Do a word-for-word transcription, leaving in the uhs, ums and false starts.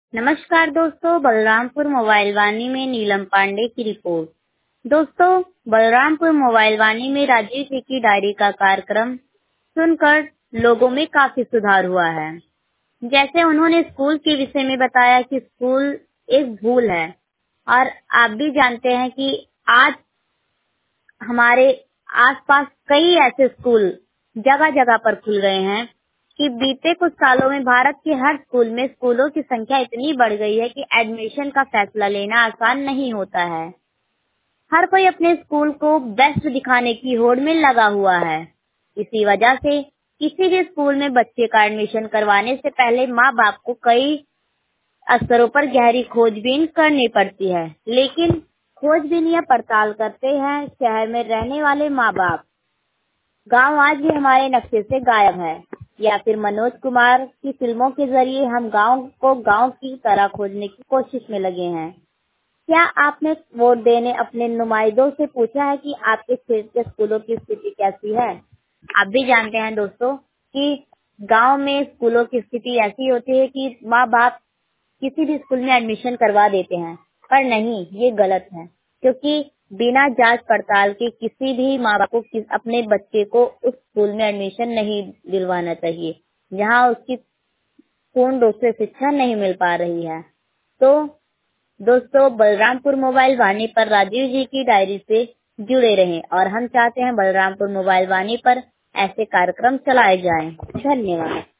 नमस्कार दोस्तों, बलरामपुर मोबाइल वाणी में नीलम पांडे की रिपोर्ट। दोस्तों, बलरामपुर मोबाइल वाणी में राजीव जी की डायरी का कार्यक्रम सुनकर लोगों में काफी सुधार हुआ है। जैसे उन्होंने स्कूल के विषय में बताया कि स्कूल एक भूल है, और आप भी जानते हैं कि आज हमारे आसपास कई ऐसे स्कूल जगह जगह पर खुल गए हैं कि बीते कुछ सालों में भारत के हर स्कूल में स्कूलों की संख्या इतनी बढ़ गई है कि एडमिशन का फैसला लेना आसान नहीं होता है। हर कोई अपने स्कूल को बेस्ट दिखाने की होड़ में लगा हुआ है। इसी वजह से किसी भी स्कूल में बच्चे का एडमिशन करवाने से पहले माँ बाप को कई स्तरों पर गहरी खोजबीन करनी पड़ती है, लेकिन खोजबीन या पड़ताल करते हैं शहर में रहने वाले माँ बाप। गांव आज भी हमारे नक्शे से गायब है, या फिर मनोज कुमार की फिल्मों के जरिए हम गांव को गांव की तरह खोजने की कोशिश में लगे हैं। क्या आपने वोट देने अपने नुमाइंदों से पूछा है कि आपके क्षेत्र के स्कूलों की स्थिति कैसी है? आप भी जानते हैं दोस्तों कि गांव में स्कूलों की स्थिति ऐसी होती है कि माँ बाप किसी भी स्कूल में एडमिशन करवा देते हैं, पर नहीं, ये गलत है, क्योंकि बिना जांच पड़ताल के किसी भी माँ बाप को अपने बच्चे को उस स्कूल में एडमिशन नहीं दिलवाना चाहिए जहाँ उसकी पूर्ण रूप से शिक्षा नहीं मिल पा रही है। तो दोस्तों, बलरामपुर मोबाइल वाणी पर राजीव जी की डायरी से जुड़े रहें, और हम चाहते हैं बलरामपुर मोबाइल वाणी पर ऐसे कार्यक्रम चलाए जाएं। धन्यवाद।